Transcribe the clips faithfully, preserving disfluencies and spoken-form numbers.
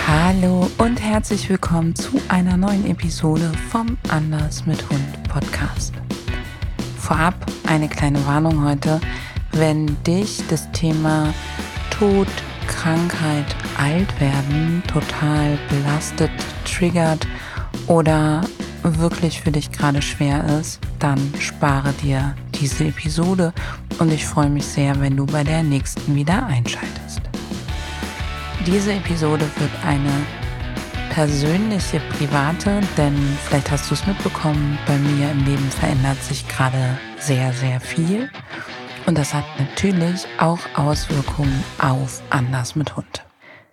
Hallo und herzlich willkommen zu einer neuen Episode vom Anders mit Hund Podcast. Vorab eine kleine Warnung heute, wenn dich das Thema Tod, Krankheit, Altwerden total belastet, triggert oder wirklich für dich gerade schwer ist, dann spare dir diese Episode und ich freue mich sehr, wenn du bei der nächsten wieder einschaltest. Diese Episode wird eine persönliche, private, denn vielleicht hast du es mitbekommen, bei mir im Leben verändert sich gerade sehr, sehr viel und das hat natürlich auch Auswirkungen auf Anders mit Hund.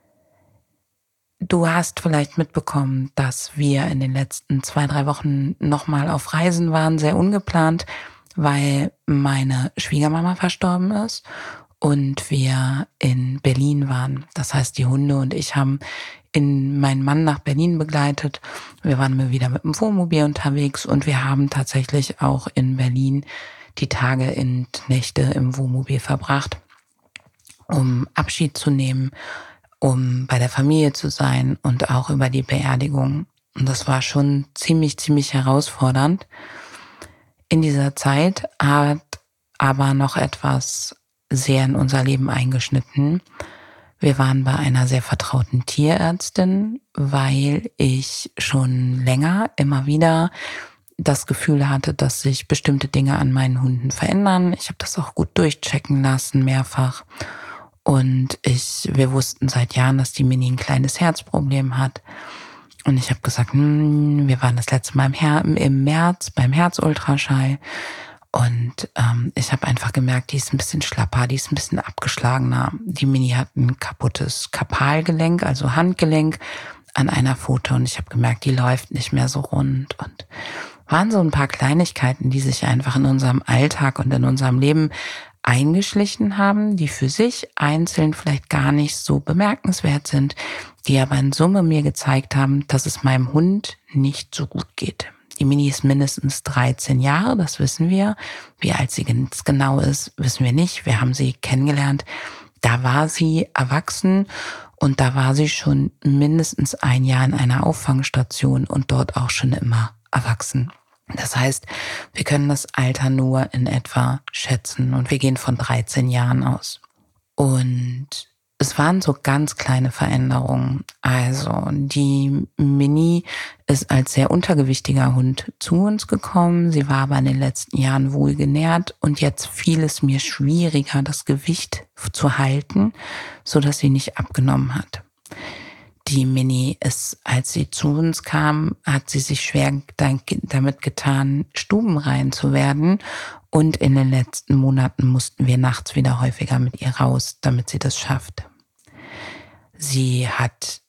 Du hast vielleicht mitbekommen, dass wir in den letzten zwei, drei Wochen nochmal auf Reisen waren, sehr ungeplant, weil meine Schwiegermama verstorben ist und wir in Berlin waren. Das heißt, die Hunde und ich haben in meinen Mann nach Berlin begleitet. Wir waren mal wieder mit dem Wohnmobil unterwegs und wir haben tatsächlich auch in Berlin die Tage und Nächte im Wohnmobil verbracht, um Abschied zu nehmen, um bei der Familie zu sein und auch über die Beerdigung. Und das war schon ziemlich, ziemlich herausfordernd. In dieser Zeit hat aber noch etwas sehr in unser Leben eingeschnitten. Wir waren bei einer sehr vertrauten Tierärztin, weil ich schon länger immer wieder das Gefühl hatte, dass sich bestimmte Dinge an meinen Hunden verändern. Ich habe das auch gut durchchecken lassen, mehrfach. Und ich, wir wussten seit Jahren, dass die Mini ein kleines Herzproblem hat. Und ich habe gesagt, hm, wir waren das letzte Mal im, Her- im März beim Herzultraschall. Und ähm, ich habe einfach gemerkt, die ist ein bisschen schlapper, die ist ein bisschen abgeschlagener. Die Mini hat ein kaputtes Kapalgelenk, also Handgelenk an einer Pfote. Und ich habe gemerkt, die läuft nicht mehr so rund. Und waren so ein paar Kleinigkeiten, die sich einfach in unserem Alltag und in unserem Leben eingeschlichen haben, die für sich einzeln vielleicht gar nicht so bemerkenswert sind, die aber in Summe mir gezeigt haben, dass es meinem Hund nicht so gut geht. Die Mini ist mindestens dreizehn Jahre, das wissen wir. Wie alt sie ganz genau ist, wissen wir nicht. Wir haben sie kennengelernt. Da war sie erwachsen und da war sie schon mindestens ein Jahr in einer Auffangstation und dort auch schon immer erwachsen. Das heißt, wir können das Alter nur in etwa schätzen und wir gehen von dreizehn Jahren aus. Und es waren so ganz kleine Veränderungen. Also die Mini ist als sehr untergewichtiger Hund zu uns gekommen. Sie war aber in den letzten Jahren wohl genährt und jetzt fiel es mir schwieriger, das Gewicht zu halten, so dass sie nicht abgenommen hat. Die Mini ist, als sie zu uns kam, hat sie sich schwer damit getan, stubenrein zu werden. Und in den letzten Monaten mussten wir nachts wieder häufiger mit ihr raus, damit sie das schafft. Sie hat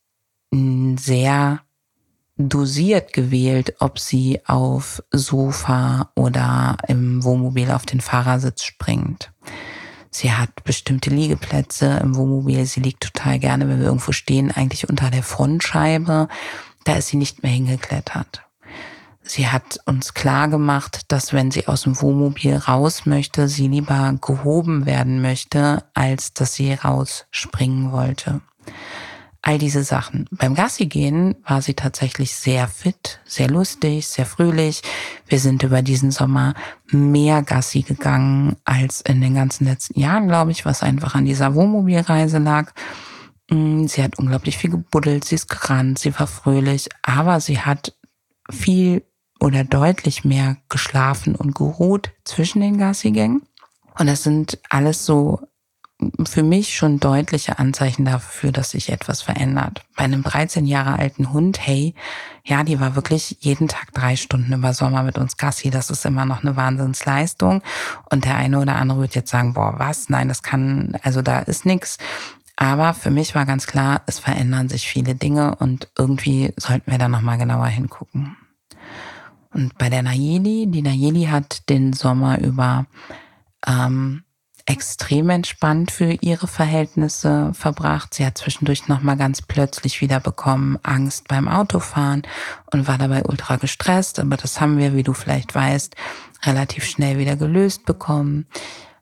sehr dosiert gewählt, ob sie auf Sofa oder im Wohnmobil auf den Fahrersitz springt. Sie hat bestimmte Liegeplätze im Wohnmobil. Sie liegt total gerne, wenn wir irgendwo stehen, eigentlich unter der Frontscheibe. Da ist sie nicht mehr hingeklettert. Sie hat uns klar gemacht, dass wenn sie aus dem Wohnmobil raus möchte, sie lieber gehoben werden möchte, als dass sie rausspringen wollte. All diese Sachen. Beim Gassi-Gehen war sie tatsächlich sehr fit, sehr lustig, sehr fröhlich. Wir sind über diesen Sommer mehr Gassi gegangen als in den ganzen letzten Jahren, glaube ich, was einfach an dieser Wohnmobilreise lag. Sie hat unglaublich viel gebuddelt, sie ist gerannt, sie war fröhlich, aber sie hat viel oder deutlich mehr geschlafen und geruht zwischen den Gassi-Gängen. Und das sind alles so für mich schon deutliche Anzeichen dafür, dass sich etwas verändert. Bei einem dreizehn Jahre alten Hund, hey, ja, die war wirklich jeden Tag drei Stunden über Sommer mit uns Gassi. Das ist immer noch eine Wahnsinnsleistung. Und der eine oder andere wird jetzt sagen, boah, was? Nein, das kann, also da ist nix. Aber für mich war ganz klar, es verändern sich viele Dinge und irgendwie sollten wir da nochmal genauer hingucken. Und bei der Nayeli, die Nayeli hat den Sommer über ähm, extrem entspannt für ihre Verhältnisse verbracht. Sie hat zwischendurch nochmal ganz plötzlich wieder bekommen Angst beim Autofahren und war dabei ultra gestresst. Aber das haben wir, wie du vielleicht weißt, relativ schnell wieder gelöst bekommen.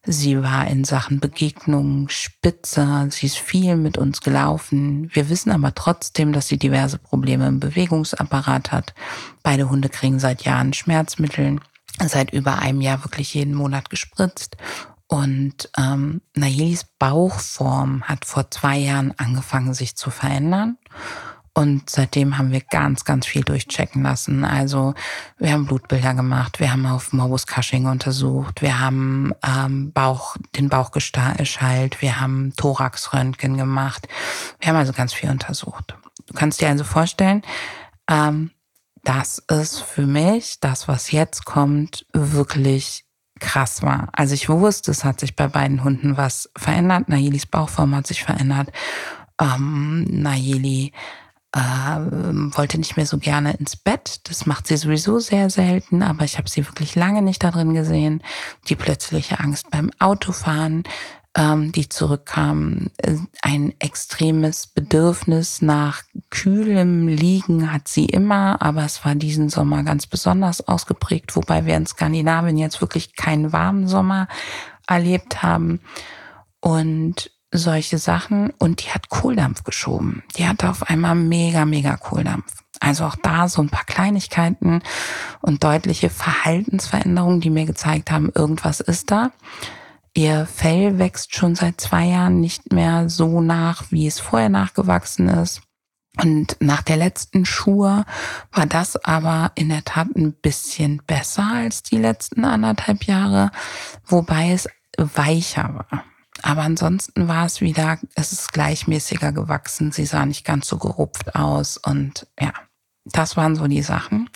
Sie war in Sachen Begegnungen spitze, sie ist viel mit uns gelaufen. Wir wissen aber trotzdem, dass sie diverse Probleme im Bewegungsapparat hat. Beide Hunde kriegen seit Jahren Schmerzmittel, seit über einem Jahr wirklich jeden Monat gespritzt. Und ähm, Nayelis Bauchform hat vor zwei Jahren angefangen, sich zu verändern. Und seitdem haben wir ganz, ganz viel durchchecken lassen. Also wir haben Blutbilder gemacht, wir haben auf Morbus Cushing untersucht, wir haben ähm, Bauch, den Bauch geschallt, wir haben Thoraxröntgen gemacht. Wir haben also ganz viel untersucht. Du kannst dir also vorstellen, ähm, das ist für mich, das, was jetzt kommt, wirklich krass war. Also ich wusste, es hat sich bei beiden Hunden was verändert. Nayelis Bauchform hat sich verändert. Ähm, Nayeli äh, wollte nicht mehr so gerne ins Bett. Das macht sie sowieso sehr selten, aber ich habe sie wirklich lange nicht da drin gesehen. Die plötzliche Angst beim Autofahren, ähm, die zurückkam. Ein extremes Bedürfnis nach kühlem Liegen hat sie immer, aber es war diesen Sommer ganz besonders ausgeprägt, wobei wir in Skandinavien jetzt wirklich keinen warmen Sommer erlebt haben. Und solche Sachen. Und die hat Kohldampf geschoben. Die hatte auf einmal mega, mega Kohldampf. Also auch da so ein paar Kleinigkeiten und deutliche Verhaltensveränderungen, die mir gezeigt haben, irgendwas ist da. Ihr Fell wächst schon seit zwei Jahren nicht mehr so nach, wie es vorher nachgewachsen ist. Und nach der letzten Schur war das aber in der Tat ein bisschen besser als die letzten anderthalb Jahre, wobei es weicher war. Aber ansonsten war es wieder, es ist gleichmäßiger gewachsen. Sie sah nicht ganz so gerupft aus. Und ja, das waren so die Sachen.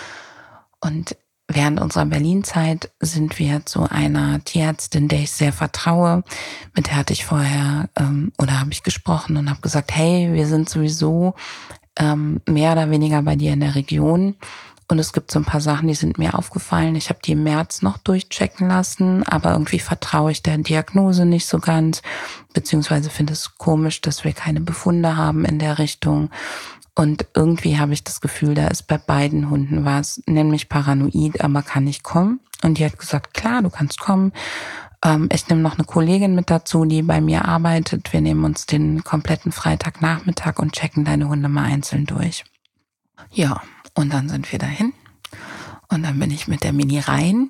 Und während unserer Berlin-Zeit sind wir zu einer Tierärztin, der ich sehr vertraue. Mit der hatte ich vorher, ähm, oder habe ich gesprochen und habe gesagt, hey, wir sind sowieso ähm, mehr oder weniger bei dir in der Region. Und es gibt so ein paar Sachen, die sind mir aufgefallen. Ich habe die im März noch durchchecken lassen, aber irgendwie vertraue ich der Diagnose nicht so ganz, beziehungsweise finde es komisch, dass wir keine Befunde haben in der Richtung. Und irgendwie habe ich das Gefühl, da ist bei beiden Hunden was, nenn mich paranoid, aber kann ich kommen? Und die hat gesagt, klar, du kannst kommen. Ähm, ich nehme noch eine Kollegin mit dazu, die bei mir arbeitet. Wir nehmen uns den kompletten Freitagnachmittag und checken deine Hunde mal einzeln durch. Ja, und dann sind wir dahin. Und dann bin ich mit der Mini rein.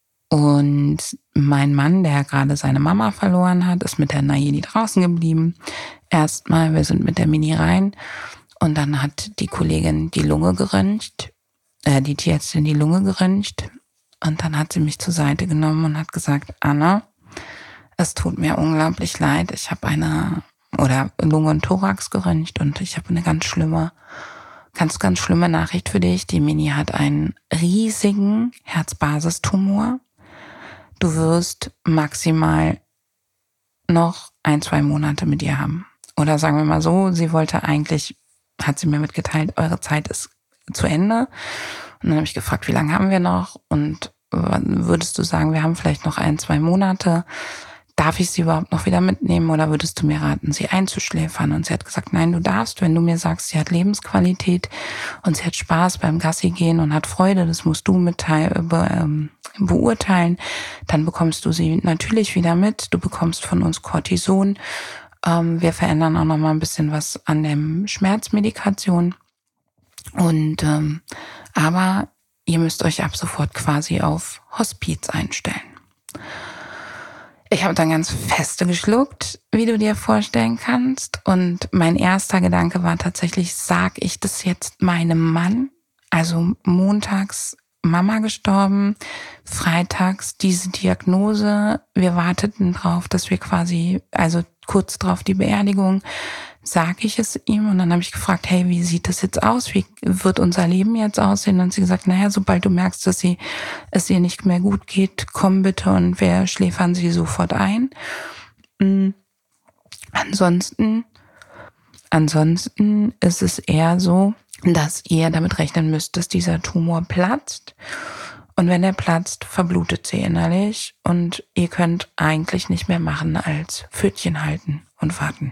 Und mein Mann, der gerade seine Mama verloren hat, ist mit der Nayeli draußen geblieben. Erstmal, wir sind mit der Mini rein. Und dann hat die Kollegin die Lunge geröntgt, äh, die Tierärztin die Lunge geröntgt. Und dann hat sie mich zur Seite genommen und hat gesagt, Anna, es tut mir unglaublich leid. Ich habe eine, oder Lunge und Thorax geröntgt und ich habe eine ganz schlimme Ganz, ganz schlimme Nachricht für dich. Die Mini hat einen riesigen Herzbasistumor. Du wirst maximal noch ein, zwei Monate mit ihr haben. Oder sagen wir mal so, sie wollte eigentlich, hat sie mir mitgeteilt, eure Zeit ist zu Ende. Und dann habe ich gefragt, wie lange haben wir noch? Und würdest du sagen, wir haben vielleicht noch ein, zwei Monate? Darf ich sie überhaupt noch wieder mitnehmen oder würdest du mir raten, sie einzuschläfern? Und sie hat gesagt, nein, du darfst, wenn du mir sagst, sie hat Lebensqualität und sie hat Spaß beim Gassi gehen und hat Freude, das musst du mitteil, be, ähm, beurteilen, dann bekommst du sie natürlich wieder mit. Du bekommst von uns Cortison. Ähm, wir verändern auch noch mal ein bisschen was an der Schmerzmedikation. Und ähm, aber ihr müsst euch ab sofort quasi auf Hospiz einstellen. Ich habe dann ganz feste geschluckt, wie du dir vorstellen kannst. Und mein erster Gedanke war tatsächlich, sag ich das jetzt meinem Mann? Also montags Mama gestorben, freitags diese Diagnose. Wir warteten drauf, dass wir quasi, also kurz drauf die Beerdigung, sage ich es ihm. Und dann habe ich gefragt, hey, wie sieht das jetzt aus? Wie wird unser Leben jetzt aussehen? Und sie gesagt, naja, sobald du merkst, dass sie, es ihr nicht mehr gut geht, komm bitte und wir schläfern sie sofort ein. Mhm. Ansonsten, ansonsten ist es eher so, dass ihr damit rechnen müsst, dass dieser Tumor platzt. Und wenn er platzt, verblutet sie innerlich und ihr könnt eigentlich nicht mehr machen als Pfötchen halten und warten.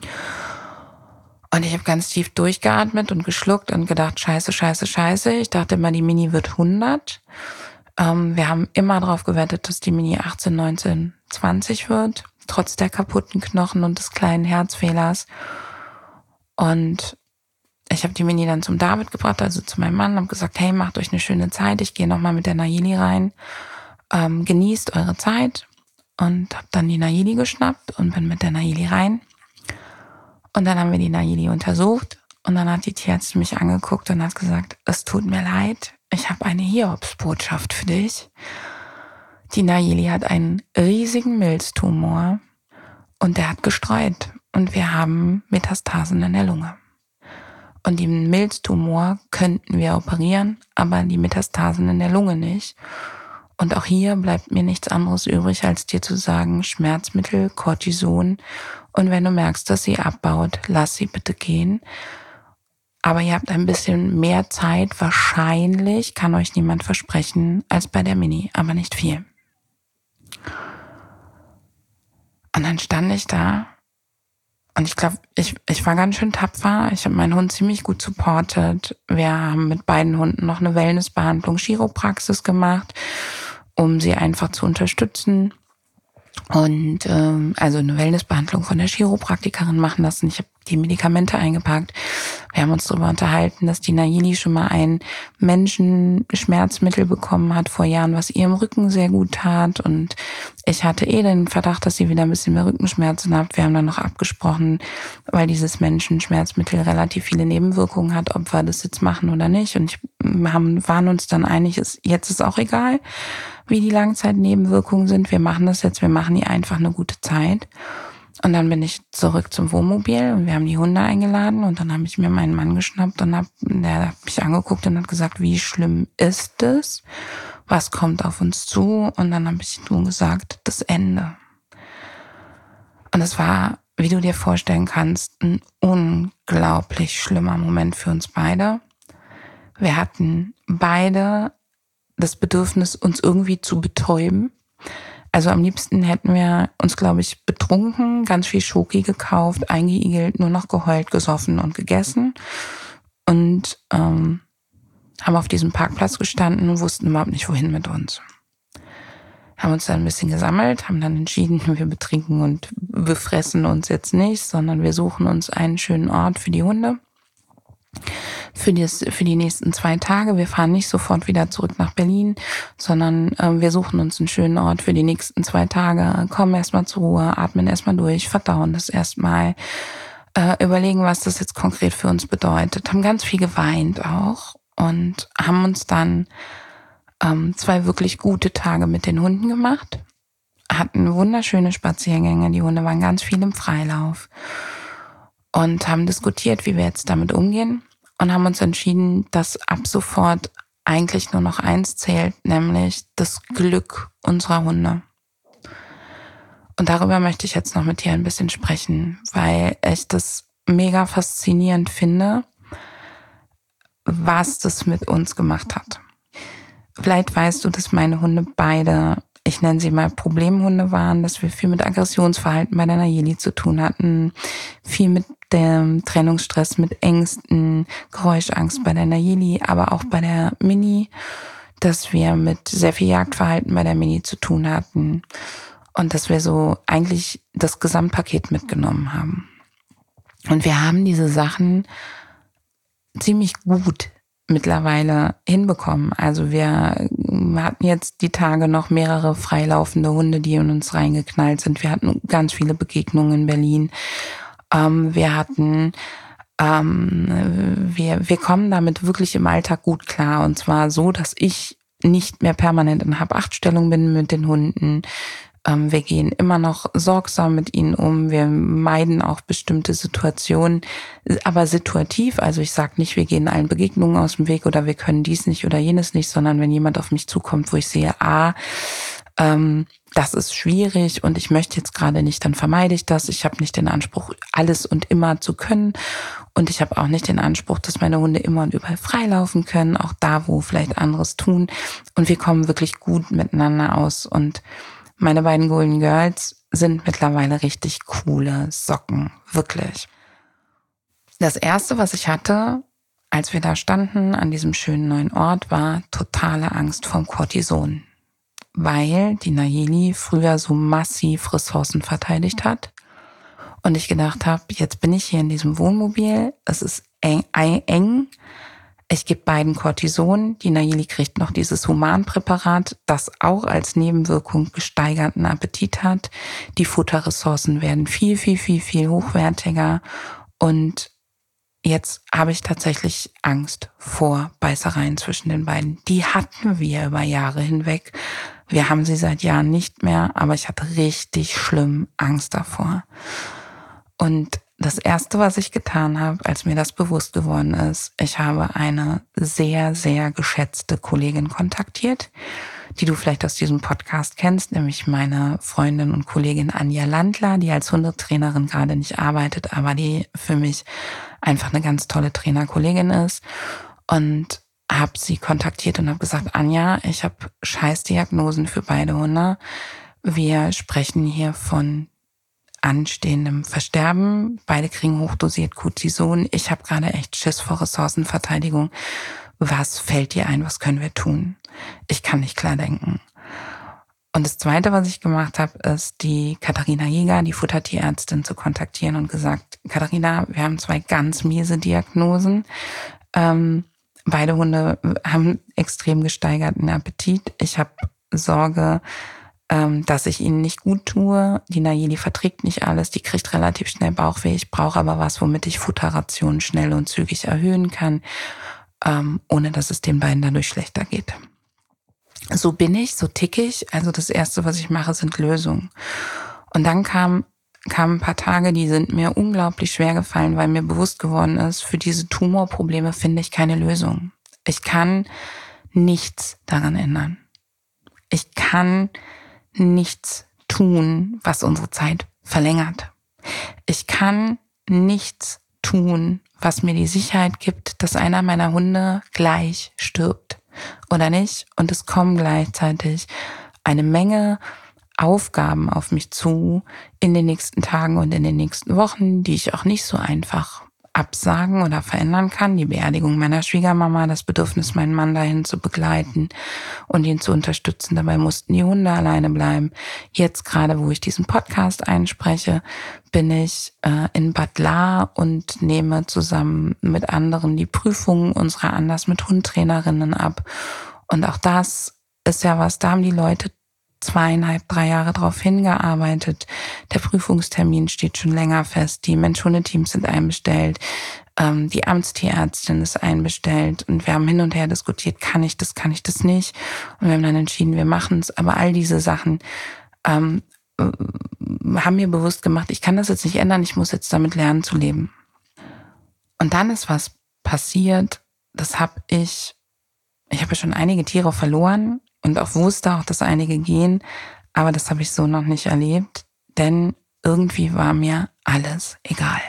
Und ich habe ganz tief durchgeatmet und geschluckt und gedacht, scheiße, scheiße, scheiße. Ich dachte immer, die Mini wird hundert. Ähm, wir haben immer darauf gewettet, dass die Mini achtzehn, neunzehn, zwanzig wird, trotz der kaputten Knochen und des kleinen Herzfehlers. Und ich habe die Mini dann zum David gebracht, also zu meinem Mann, habe gesagt, hey, macht euch eine schöne Zeit, ich gehe nochmal mit der Nayeli rein, ähm, genießt eure Zeit, und habe dann die Nayeli geschnappt und bin mit der Nayeli rein. Und dann haben wir die Nayeli untersucht und dann hat die Tierärztin mich angeguckt und hat gesagt, es tut mir leid, ich habe eine Hiobsbotschaft für dich. Die Nayeli hat einen riesigen Milztumor und der hat gestreut und wir haben Metastasen in der Lunge. Und den Milztumor könnten wir operieren, aber die Metastasen in der Lunge nicht. Und auch hier bleibt mir nichts anderes übrig, als dir zu sagen, Schmerzmittel, Cortison. Und wenn du merkst, dass sie abbaut, lass sie bitte gehen. Aber ihr habt ein bisschen mehr Zeit, wahrscheinlich, kann euch niemand versprechen, als bei der Mini, aber nicht viel. Und dann stand ich da und ich glaube, ich, ich war ganz schön tapfer. Ich habe meinen Hund ziemlich gut supportet. Wir haben mit beiden Hunden noch eine Wellnessbehandlung, Chiropraxis gemacht, um sie einfach zu unterstützen. Und ähm, also eine Wellnessbehandlung von der Chiropraktikerin machen lassen. Ich habe die Medikamente eingepackt. Wir haben uns darüber unterhalten, dass die Nayeli schon mal ein Menschenschmerzmittel bekommen hat vor Jahren, was ihrem Rücken sehr gut tat. Und ich hatte eh den Verdacht, dass sie wieder ein bisschen mehr Rückenschmerzen hat. Wir haben dann noch abgesprochen, weil dieses Menschenschmerzmittel relativ viele Nebenwirkungen hat, ob wir das jetzt machen oder nicht. Und ich, wir haben, waren uns dann einig, ist, jetzt ist auch egal, wie die Langzeitnebenwirkungen sind. Wir machen das jetzt, wir machen hier einfach eine gute Zeit. Und dann bin ich zurück zum Wohnmobil und wir haben die Hunde eingeladen und dann habe ich mir meinen Mann geschnappt und hab, der hat mich angeguckt und hat gesagt, wie schlimm ist es? Was kommt auf uns zu? Und dann habe ich nur gesagt, das Ende. Und es war, wie du dir vorstellen kannst, ein unglaublich schlimmer Moment für uns beide. Wir hatten beide das Bedürfnis, uns irgendwie zu betäuben. Also am liebsten hätten wir uns, glaube ich, betrunken, ganz viel Schoki gekauft, eingeigelt, nur noch geheult, gesoffen und gegessen. Und ähm, haben auf diesem Parkplatz gestanden und wussten überhaupt nicht, wohin mit uns. Haben uns dann ein bisschen gesammelt, haben dann entschieden, wir betrinken und befressen uns jetzt nicht, sondern wir suchen uns einen schönen Ort für die Hunde. Für, das, für die nächsten zwei Tage. Wir fahren nicht sofort wieder zurück nach Berlin, sondern äh, wir suchen uns einen schönen Ort für die nächsten zwei Tage, kommen erstmal zur Ruhe, atmen erstmal durch, verdauen das erstmal, äh, überlegen, was das jetzt konkret für uns bedeutet. Haben ganz viel geweint auch und haben uns dann ähm, zwei wirklich gute Tage mit den Hunden gemacht, hatten wunderschöne Spaziergänge, die Hunde waren ganz viel im Freilauf und haben diskutiert, wie wir jetzt damit umgehen. Und haben uns entschieden, dass ab sofort eigentlich nur noch eins zählt, nämlich das Glück unserer Hunde. Und darüber möchte ich jetzt noch mit dir ein bisschen sprechen, weil ich das mega faszinierend finde, was das mit uns gemacht hat. Vielleicht weißt du, dass meine Hunde beide, ich nenne sie mal Problemhunde waren, dass wir viel mit Aggressionsverhalten bei der Nayeli zu tun hatten, viel mit dem Trennungsstress, mit Ängsten, Geräuschangst bei der Nayeli, aber auch bei der Mini, dass wir mit sehr viel Jagdverhalten bei der Mini zu tun hatten und dass wir so eigentlich das Gesamtpaket mitgenommen haben. Und wir haben diese Sachen ziemlich gut mittlerweile hinbekommen. Also wir hatten jetzt die Tage noch mehrere freilaufende Hunde, die in uns reingeknallt sind. Wir hatten ganz viele Begegnungen in Berlin. Ähm, wir hatten, ähm, wir, wir kommen damit wirklich im Alltag gut klar. Und zwar so, dass ich nicht mehr permanent in Hab-Acht-Stellung bin mit den Hunden. Ähm, wir gehen immer noch sorgsam mit ihnen um. Wir meiden auch bestimmte Situationen, aber situativ. Also ich sage nicht, wir gehen allen Begegnungen aus dem Weg oder wir können dies nicht oder jenes nicht, sondern wenn jemand auf mich zukommt, wo ich sehe, ah, ähm, das ist schwierig und ich möchte jetzt gerade nicht, dann vermeide ich das. Ich habe nicht den Anspruch, alles und immer zu können. Und ich habe auch nicht den Anspruch, dass meine Hunde immer und überall freilaufen können, auch da, wo vielleicht anderes tun. Und wir kommen wirklich gut miteinander aus. Und meine beiden Golden Girls sind mittlerweile richtig coole Socken, wirklich. Das Erste, was ich hatte, als wir da standen an diesem schönen neuen Ort, war totale Angst vorm Cortison, weil die Nayeli früher so massiv Ressourcen verteidigt hat. Und ich gedacht habe, jetzt bin ich hier in diesem Wohnmobil, es ist eng, eng. Ich gebe beiden Cortison, die Nayeli kriegt noch dieses Humanpräparat, das auch als Nebenwirkung gesteigerten Appetit hat. Die Futterressourcen werden viel, viel, viel, viel hochwertiger. Und jetzt habe ich tatsächlich Angst vor Beißereien zwischen den beiden. Die hatten wir über Jahre hinweg. Wir haben sie seit Jahren nicht mehr, aber ich hatte richtig schlimm Angst davor. Und das Erste, was ich getan habe, als mir das bewusst geworden ist, ich habe eine sehr, sehr geschätzte Kollegin kontaktiert, die du vielleicht aus diesem Podcast kennst, nämlich meine Freundin und Kollegin Anja Landler, die als Hundetrainerin gerade nicht arbeitet, aber die für mich einfach eine ganz tolle Trainerkollegin ist. Und habe sie kontaktiert und habe gesagt, Anja, ich habe Scheißdiagnosen für beide Hunde. Wir sprechen hier von anstehendem Versterben. Beide kriegen hochdosiert Cortison. Ich habe gerade echt Schiss vor Ressourcenverteidigung. Was fällt dir ein? Was können wir tun? Ich kann nicht klar denken. Und das Zweite, was ich gemacht habe, ist die Katharina Jäger, die Futtertierärztin, zu kontaktieren und gesagt, Katharina, wir haben zwei ganz miese Diagnosen. Ähm, beide Hunde haben extrem gesteigerten Appetit. Ich habe Sorge, dass ich ihnen nicht gut tue. Die Nayeli verträgt nicht alles, die kriegt relativ schnell Bauchweh. Ich brauche aber was, womit ich Futterrationen schnell und zügig erhöhen kann, ähm, ohne dass es den beiden dadurch schlechter geht. So bin ich, so tick ich. Also das Erste, was ich mache, sind Lösungen. Und dann kam, kamen ein paar Tage, die sind mir unglaublich schwer gefallen, weil mir bewusst geworden ist, für diese Tumorprobleme finde ich keine Lösung. Ich kann nichts daran ändern. Ich kann nichts tun, was unsere Zeit verlängert. Ich kann nichts tun, was mir die Sicherheit gibt, dass einer meiner Hunde gleich stirbt oder nicht. Und es kommen gleichzeitig eine Menge Aufgaben auf mich zu in den nächsten Tagen und in den nächsten Wochen, die ich auch nicht so einfach absagen oder verändern kann. Die Beerdigung meiner Schwiegermama, das Bedürfnis, meinen Mann dahin zu begleiten und ihn zu unterstützen. Dabei mussten die Hunde alleine bleiben. Jetzt gerade, wo ich diesen Podcast einspreche, bin ich äh, in Bad Lahr und nehme zusammen mit anderen die Prüfungen unserer Anders mit Hundtrainerinnen ab. Und auch das ist ja was, da haben die Leute zweieinhalb, drei Jahre drauf hingearbeitet. Der Prüfungstermin steht schon länger fest. Die Mensch-Hunde-Teams sind einbestellt. Ähm, die Amtstierärztin ist einbestellt. Und wir haben hin und her diskutiert, kann ich das, kann ich das nicht? Und wir haben dann entschieden, wir machen es. Aber all diese Sachen ähm, haben mir bewusst gemacht, ich kann das jetzt nicht ändern, ich muss jetzt damit lernen zu leben. Und dann ist was passiert, das habe ich, ich habe ja schon einige Tiere verloren, und auch wusste auch, dass einige gehen, aber das habe ich so noch nicht erlebt, denn irgendwie war mir alles egal.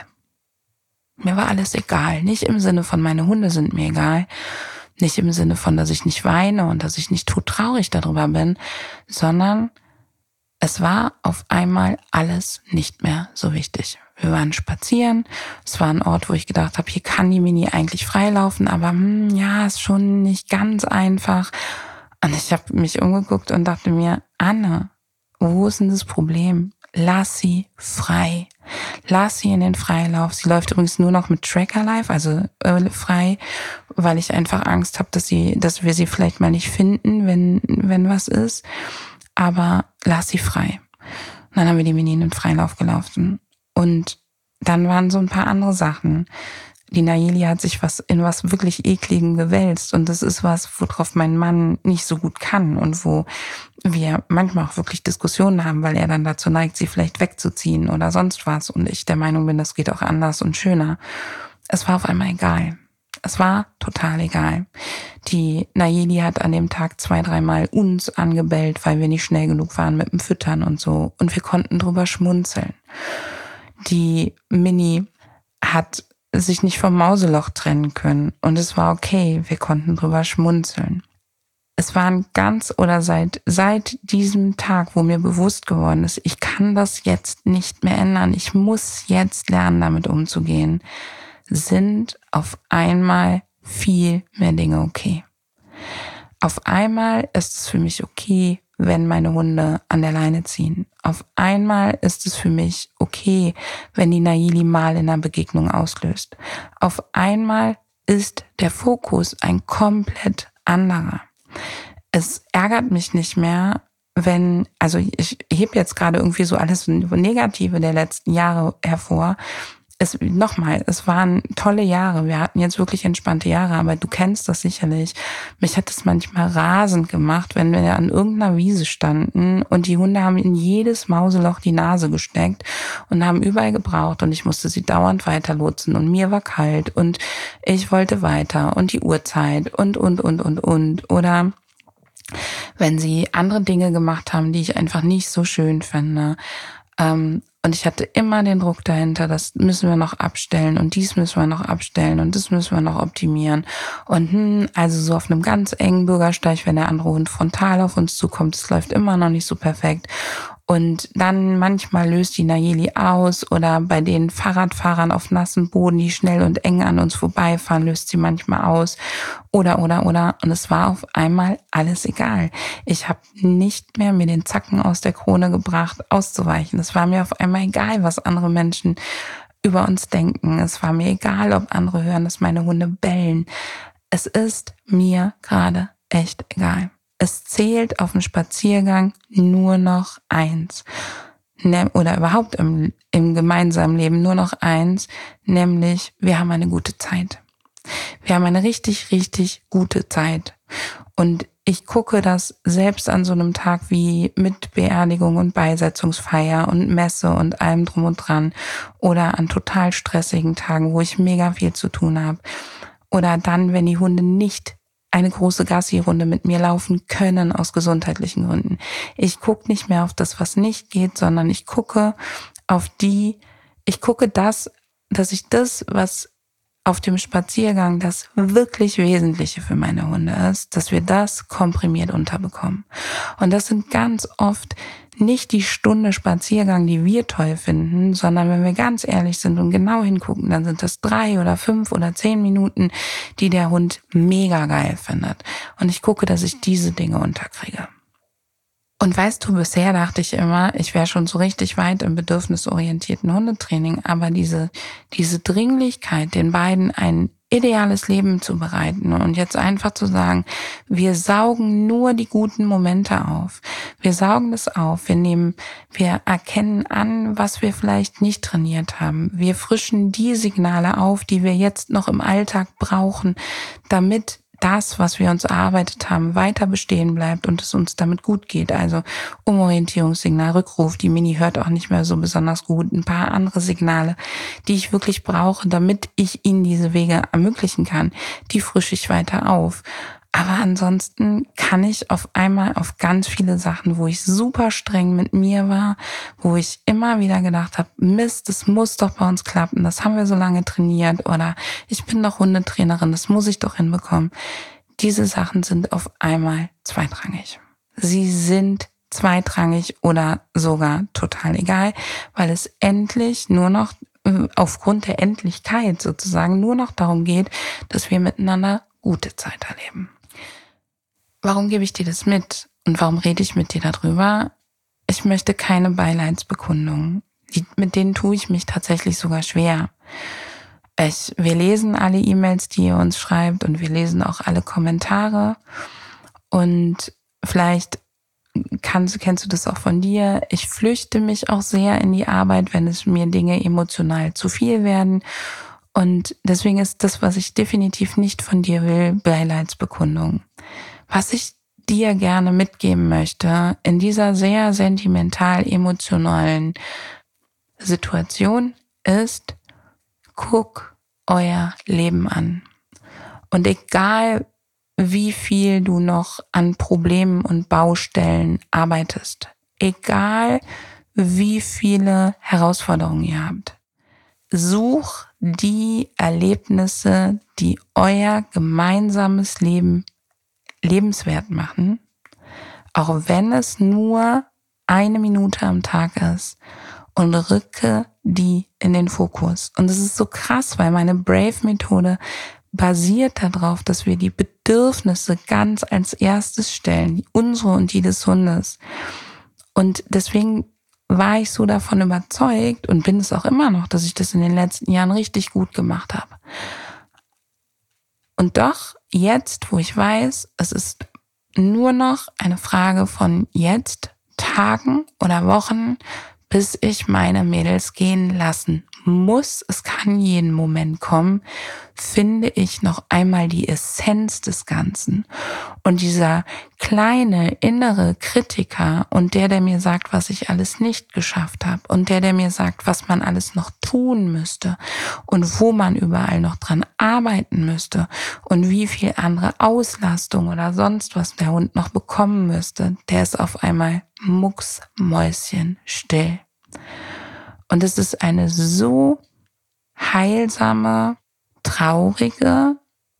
Mir war alles egal, nicht im Sinne von meine Hunde sind mir egal, nicht im Sinne von, dass ich nicht weine und dass ich nicht todtraurig darüber bin, sondern es war auf einmal alles nicht mehr so wichtig. Wir waren spazieren, es war ein Ort, wo ich gedacht habe, hier kann die Mini eigentlich freilaufen, aber hm, ja, ist schon nicht ganz einfach. Und ich habe mich umgeguckt und dachte mir, Anne, wo ist denn das Problem? Lass sie frei. Lass sie in den Freilauf. Sie läuft übrigens nur noch mit Tracker live, also äh, frei, weil ich einfach Angst habe, dass sie, dass wir sie vielleicht mal nicht finden, wenn wenn was ist. Aber lass sie frei. Und dann haben wir die Mini in den Freilauf gelaufen. Und dann waren so ein paar andere Sachen. Die Nayeli hat sich was in was wirklich Ekligem gewälzt und das ist was, worauf mein Mann nicht so gut kann und wo wir manchmal auch wirklich Diskussionen haben, weil er dann dazu neigt, sie vielleicht wegzuziehen oder sonst was und ich der Meinung bin, das geht auch anders und schöner. Es war auf einmal egal. Es war total egal. Die Nayeli hat an dem Tag zwei, dreimal uns angebellt, weil wir nicht schnell genug waren mit dem Füttern und so und wir konnten drüber schmunzeln. Die Mini hat sich nicht vom Mauseloch trennen können. Und es war okay, wir konnten drüber schmunzeln. Es waren ganz oder seit, seit diesem Tag, wo mir bewusst geworden ist, ich kann das jetzt nicht mehr ändern, ich muss jetzt lernen, damit umzugehen, sind auf einmal viel mehr Dinge okay. Auf einmal ist es für mich okay, wenn meine Hunde an der Leine ziehen. Auf einmal ist es für mich okay, wenn die Nayeli mal in einer Begegnung auslöst. Auf einmal ist der Fokus ein komplett anderer. Es ärgert mich nicht mehr, wenn, also ich hebe jetzt gerade irgendwie so alles Negative der letzten Jahre hervor. Es, nochmal, es waren tolle Jahre. Wir hatten jetzt wirklich entspannte Jahre, aber du kennst das sicherlich. Mich hat es manchmal rasend gemacht, wenn wir an irgendeiner Wiese standen und die Hunde haben in jedes Mauseloch die Nase gesteckt und haben überall gebraucht und ich musste sie dauernd weiterlotsen und mir war kalt und ich wollte weiter und die Uhrzeit und, und, und, und, und. Oder wenn sie andere Dinge gemacht haben, die ich einfach nicht so schön finde. Ähm, Und ich hatte immer den Druck dahinter, das müssen wir noch abstellen und dies müssen wir noch abstellen und das müssen wir noch optimieren. Und hm, also so auf einem ganz engen Bürgersteig, wenn der andere Hund frontal auf uns zukommt, es läuft immer noch nicht so perfekt. Und dann manchmal löst die Nayeli aus oder bei den Fahrradfahrern auf nassem Boden, die schnell und eng an uns vorbeifahren, löst sie manchmal aus. Oder, oder, oder. Und es war auf einmal alles egal. Ich habe nicht mehr mir den Zacken aus der Krone gebracht, auszuweichen. Es war mir auf einmal egal, was andere Menschen über uns denken. Es war mir egal, ob andere hören, dass meine Hunde bellen. Es ist mir gerade echt egal. Es zählt auf dem Spaziergang nur noch eins. Oder überhaupt im, im gemeinsamen Leben nur noch eins, nämlich wir haben eine gute Zeit. Wir haben eine richtig, richtig gute Zeit. Und ich gucke das selbst an so einem Tag wie mit Beerdigung und Beisetzungsfeier und Messe und allem drum und dran oder an total stressigen Tagen, wo ich mega viel zu tun habe. Oder dann, wenn die Hunde nicht eine große Gassi-Runde mit mir laufen können aus gesundheitlichen Gründen. Ich gucke nicht mehr auf das, was nicht geht, sondern ich gucke auf die, ich gucke das, dass ich das, was auf dem Spaziergang das wirklich Wesentliche für meine Hunde ist, dass wir das komprimiert unterbekommen. Und das sind ganz oft nicht die Stunde Spaziergang, die wir toll finden, sondern wenn wir ganz ehrlich sind und genau hingucken, dann sind das drei oder fünf oder zehn Minuten, die der Hund mega geil findet. Und ich gucke, dass ich diese Dinge unterkriege. Und weißt du, bisher dachte ich immer, ich wäre schon so richtig weit im bedürfnisorientierten Hundetraining, aber diese, diese Dringlichkeit, den beiden ein ideales Leben zu bereiten und jetzt einfach zu sagen, wir saugen nur die guten Momente auf. Wir saugen das auf. Wir nehmen, wir erkennen an, was wir vielleicht nicht trainiert haben. Wir frischen die Signale auf, die wir jetzt noch im Alltag brauchen, damit das, was wir uns erarbeitet haben, weiter bestehen bleibt und es uns damit gut geht. Also Umorientierungssignal, Rückruf, die Mini hört auch nicht mehr so besonders gut. Ein paar andere Signale, die ich wirklich brauche, damit ich ihnen diese Wege ermöglichen kann, die frische ich weiter auf. Aber ansonsten kann ich auf einmal auf ganz viele Sachen, wo ich super streng mit mir war, wo ich immer wieder gedacht habe, Mist, das muss doch bei uns klappen, das haben wir so lange trainiert oder ich bin doch Hundetrainerin, das muss ich doch hinbekommen. Diese Sachen sind auf einmal zweitrangig. Sie sind zweitrangig oder sogar total egal, weil es endlich nur noch aufgrund der Endlichkeit sozusagen nur noch darum geht, dass wir miteinander gute Zeit erleben. Warum gebe ich dir das mit und warum rede ich mit dir darüber? Ich möchte keine Beileidsbekundungen. Die, mit denen tue ich mich tatsächlich sogar schwer. Ich, wir lesen alle E-Mails, die ihr uns schreibt und wir lesen auch alle Kommentare. Und vielleicht kannst, kennst du das auch von dir. Ich flüchte mich auch sehr in die Arbeit, wenn es mir Dinge emotional zu viel werden. Und deswegen ist das, was ich definitiv nicht von dir will, Beileidsbekundung. Was ich dir gerne mitgeben möchte, in dieser sehr sentimental-emotionalen Situation ist, guck euer Leben an. Und egal, wie viel du noch an Problemen und Baustellen arbeitest, egal, wie viele Herausforderungen ihr habt, such die Erlebnisse, die euer gemeinsames Leben lebenswert machen, auch wenn es nur eine Minute am Tag ist, und rücke die in den Fokus. Und das ist so krass, weil meine Brave-Methode basiert darauf, dass wir die Bedürfnisse ganz als erstes stellen, unsere und die des Hundes. Und deswegen war ich so davon überzeugt und bin es auch immer noch, dass ich das in den letzten Jahren richtig gut gemacht habe. Und doch jetzt, wo ich weiß, es ist nur noch eine Frage von jetzt, Tagen oder Wochen, bis ich meine Mädels gehen lassen muss, es kann jeden Moment kommen, finde ich noch einmal die Essenz des Ganzen. Und dieser kleine innere Kritiker und der, der mir sagt, was ich alles nicht geschafft habe und der, der mir sagt, was man alles noch tun müsste und wo man überall noch dran arbeiten müsste und wie viel andere Auslastung oder sonst was der Hund noch bekommen müsste, der ist auf einmal mucksmäuschenstill. Und es ist eine so heilsame, traurige,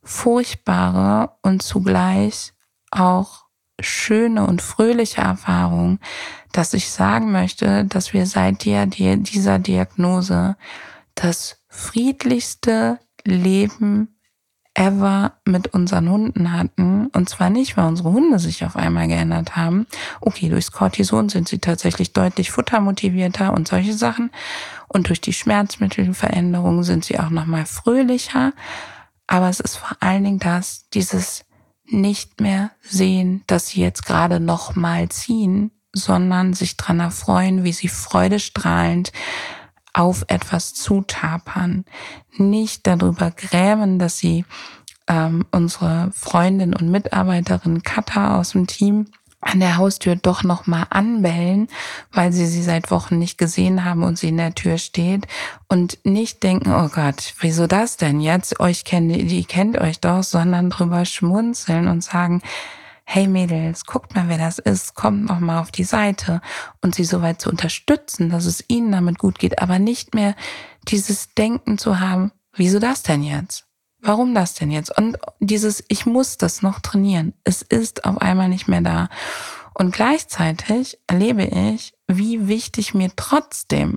furchtbare und zugleich auch schöne und fröhliche Erfahrung, dass ich sagen möchte, dass wir seit der, dieser Diagnose das friedlichste Leben ever mit unseren Hunden hatten. Und zwar nicht, weil unsere Hunde sich auf einmal geändert haben. Okay, durchs Cortison sind sie tatsächlich deutlich futtermotivierter und solche Sachen. Und durch die Schmerzmittelveränderungen sind sie auch nochmal fröhlicher. Aber es ist vor allen Dingen das, dieses nicht mehr sehen, dass sie jetzt gerade nochmal ziehen, sondern sich dran erfreuen, wie sie freudestrahlend auf etwas zutapern. Nicht darüber grämen, dass sie ähm, unsere Freundin und Mitarbeiterin Katha aus dem Team an der Haustür doch nochmal anbellen, weil sie sie seit Wochen nicht gesehen haben und sie in der Tür steht und nicht denken, oh Gott, wieso das denn jetzt? Euch kennt, die kennt euch doch, sondern drüber schmunzeln und sagen, hey Mädels, guckt mal, wer das ist, kommt noch mal auf die Seite und sie so weit zu unterstützen, dass es ihnen damit gut geht, aber nicht mehr dieses Denken zu haben, wieso das denn jetzt? Warum das denn jetzt? Und dieses, ich muss das noch trainieren. Es ist auf einmal nicht mehr da. Und gleichzeitig erlebe ich, wie wichtig mir trotzdem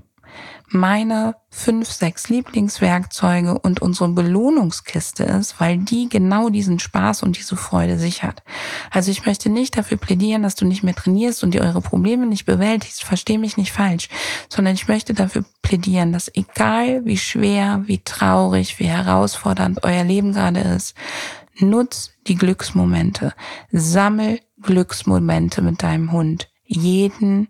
meine fünf, sechs Lieblingswerkzeuge und unsere Belohnungskiste ist, weil die genau diesen Spaß und diese Freude sichert. Also ich möchte nicht dafür plädieren, dass du nicht mehr trainierst und dir eure Probleme nicht bewältigst, versteh mich nicht falsch, sondern ich möchte dafür plädieren, dass egal wie schwer, wie traurig, wie herausfordernd euer Leben gerade ist, nutz die Glücksmomente, sammel Glücksmomente mit deinem Hund jeden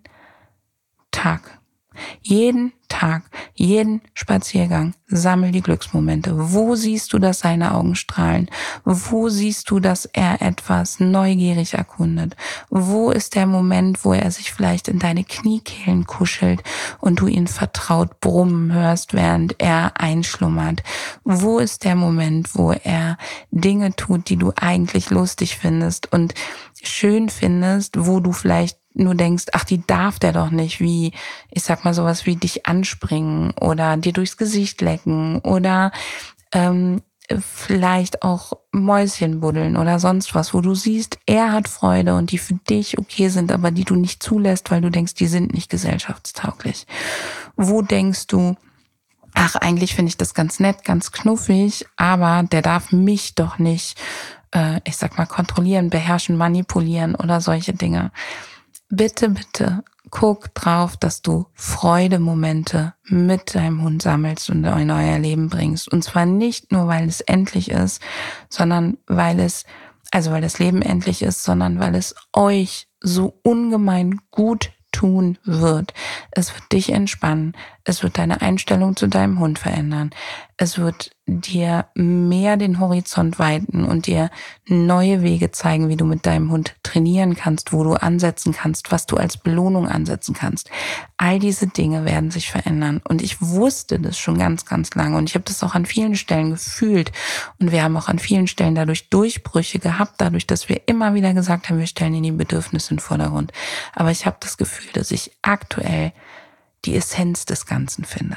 Tag. Jeden Tag, jeden Spaziergang, sammel die Glücksmomente. Wo siehst du, dass seine Augen strahlen? Wo siehst du, dass er etwas neugierig erkundet? Wo ist der Moment, wo er sich vielleicht in deine Kniekehlen kuschelt und du ihn vertraut brummen hörst, während er einschlummert? Wo ist der Moment, wo er Dinge tut, die du eigentlich lustig findest und schön findest, wo du vielleicht nur denkst, ach, die darf der doch nicht, wie, ich sag mal sowas wie dich anspringen oder dir durchs Gesicht lecken oder ähm, vielleicht auch Mäuschen buddeln oder sonst was, wo du siehst, er hat Freude und die für dich okay sind, aber die du nicht zulässt, weil du denkst, die sind nicht gesellschaftstauglich. Wo denkst du, ach, eigentlich finde ich das ganz nett, ganz knuffig, aber der darf mich doch nicht, äh, ich sag mal, kontrollieren, beherrschen, manipulieren oder solche Dinge. Bitte, bitte, guck drauf, dass du Freudemomente mit deinem Hund sammelst und in euer Leben bringst. Und zwar nicht nur, weil es endlich ist, sondern weil es, also weil das Leben endlich ist, sondern weil es euch so ungemein gut tun wird. Es wird dich entspannen. Es wird deine Einstellung zu deinem Hund verändern. Es wird dir mehr den Horizont weiten und dir neue Wege zeigen, wie du mit deinem Hund trainieren kannst, wo du ansetzen kannst, was du als Belohnung ansetzen kannst. All diese Dinge werden sich verändern. Und ich wusste das schon ganz, ganz lange. Und ich habe das auch an vielen Stellen gefühlt. Und wir haben auch an vielen Stellen dadurch Durchbrüche gehabt, dadurch, dass wir immer wieder gesagt haben, wir stellen die Bedürfnisse in den Vordergrund. Aber ich habe das Gefühl, dass ich aktuell die Essenz des Ganzen finde.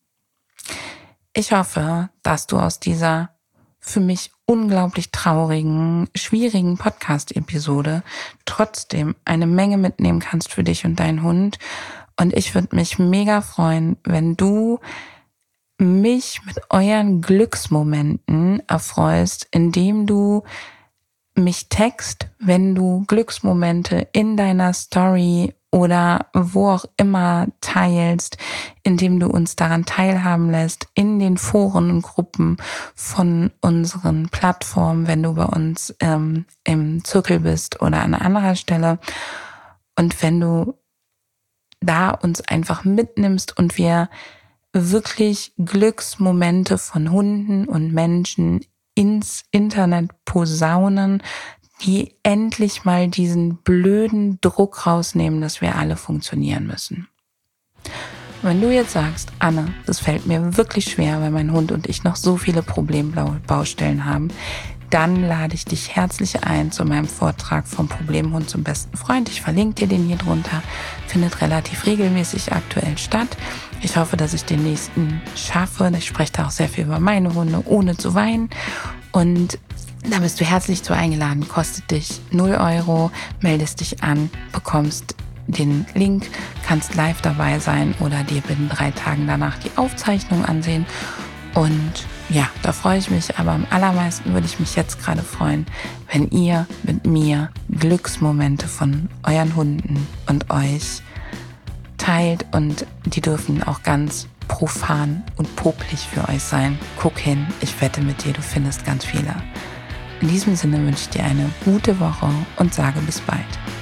Ich hoffe, dass du aus dieser für mich unglaublich traurigen, schwierigen Podcast-Episode trotzdem eine Menge mitnehmen kannst für dich und deinen Hund. Und ich würde mich mega freuen, wenn du mich mit euren Glücksmomenten erfreust, indem du mich text, wenn du Glücksmomente in deiner Story oder wo auch immer teilst, indem du uns daran teilhaben lässt, in den Foren und Gruppen von unseren Plattformen, wenn du bei uns ähm, im Zirkel bist oder an anderer Stelle. Und wenn du da uns einfach mitnimmst und wir wirklich Glücksmomente von Hunden und Menschen ins Internet posaunen, die endlich mal diesen blöden Druck rausnehmen, dass wir alle funktionieren müssen. Wenn du jetzt sagst, Anne, das fällt mir wirklich schwer, weil mein Hund und ich noch so viele Problembaustellen haben, dann lade ich dich herzlich ein zu meinem Vortrag vom Problemhund zum besten Freund. Ich verlinke dir den hier drunter. Findet relativ regelmäßig aktuell statt. Ich hoffe, dass ich den nächsten schaffe. Ich spreche da auch sehr viel über meine Hunde, ohne zu weinen. Und da bist du herzlich zu eingeladen. Kostet dich null Euro. Meldest dich an, bekommst den Link, kannst live dabei sein oder dir binnen drei Tagen danach die Aufzeichnung ansehen. Und ja, da freue ich mich, aber am allermeisten würde ich mich jetzt gerade freuen, wenn ihr mit mir Glücksmomente von euren Hunden und euch teilt, und die dürfen auch ganz profan und popelig für euch sein. Guck hin, ich wette mit dir, du findest ganz viele. In diesem Sinne wünsche ich dir eine gute Woche und sage bis bald.